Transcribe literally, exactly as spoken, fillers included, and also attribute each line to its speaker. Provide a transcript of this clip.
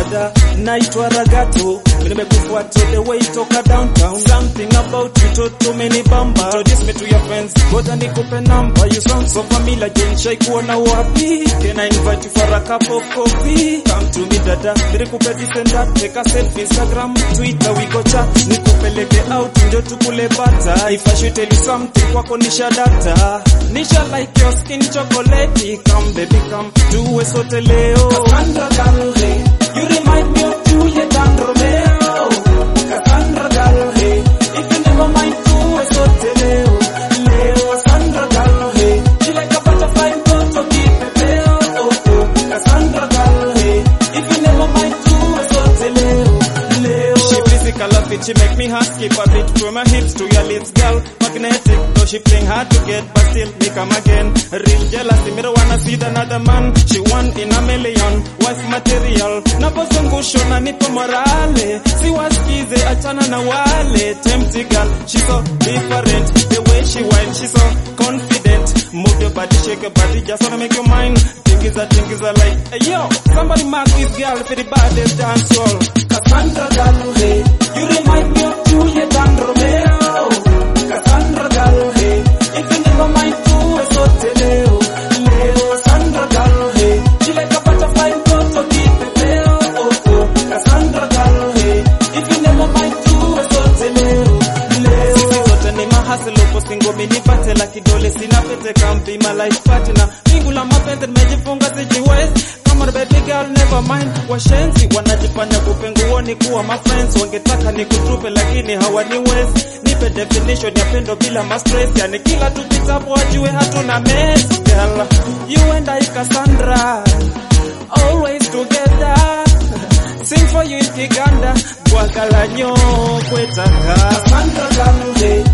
Speaker 1: dada, naitwa Ragato. Nimekufuata the way toka downtown. Something about you toto menibamba. Introduce me to your friends, ngoja nikupe number. You sound so familiar, jenshai kuona wapi? Can I invite you for a cup of coffee? Come to me dada, nikupe this and that. Take a selfie, Instagram, Twitter, we go chat. Nikupeleke out, ndio tukule bata. If I should tell you something, kwako nisha data. Nisha like your skin chocolate. Come baby come, tuwe sote leo. Cassandra girl, hey, you remind me of Juliet and Romeo. Cassandra girl, hey, if you never mind, tuwe sote leo. Leo, Cassandra girl, hey, she like a butterfly, toto kipepeo. Oh oh, Cassandra girl, hey, if you never mind, tuwe sote leo. Leo, she physical of it, she make me hot, skip a bit from my hips to your lips, girl. Magnetic, though she playing hard to get, but still me come again. Real jealousy, me don't wanna see another man. She one in a million, wife material. Napozungusho na nipo morale, si wasikize achana na wale. Tempting girl, she so different. The way she whine, she so confident. Move your body, shake your body, just wanna make you mine. Think is a, think is a like, hey yo, somebody mark this girl for the baddest dance hall. Cassandra girl, hey, you remind me of Juliet and Romeo. Cassandra girl, hey, if you never mind, tuwe sote leo. Leo, Cassandra girl, hey, she like a butterfly, toto kipepeo. Oh oh, Cassandra girl, hey, if you never mind, tuwe sote leo. Leo, sisi zote ni mahasilo, po singo minipate la kidole sina pete kampi my life partner. Pingu la mapenzi nimejifunga sijiwezi. Come on baby girl, never mind. Washenzi wanajifanya kupenguoni kuwa my friends. Wangetaka nikutupe lakini hawaniwezi. Nipe definition ya pendo bila ma stress. Yani kila tukitapo wajue hatuna mess. Girl, you and I Cassandra, always together. Sing for you in Kiganda, Bwakala nyo kwetaka. Cassandra girl, hey,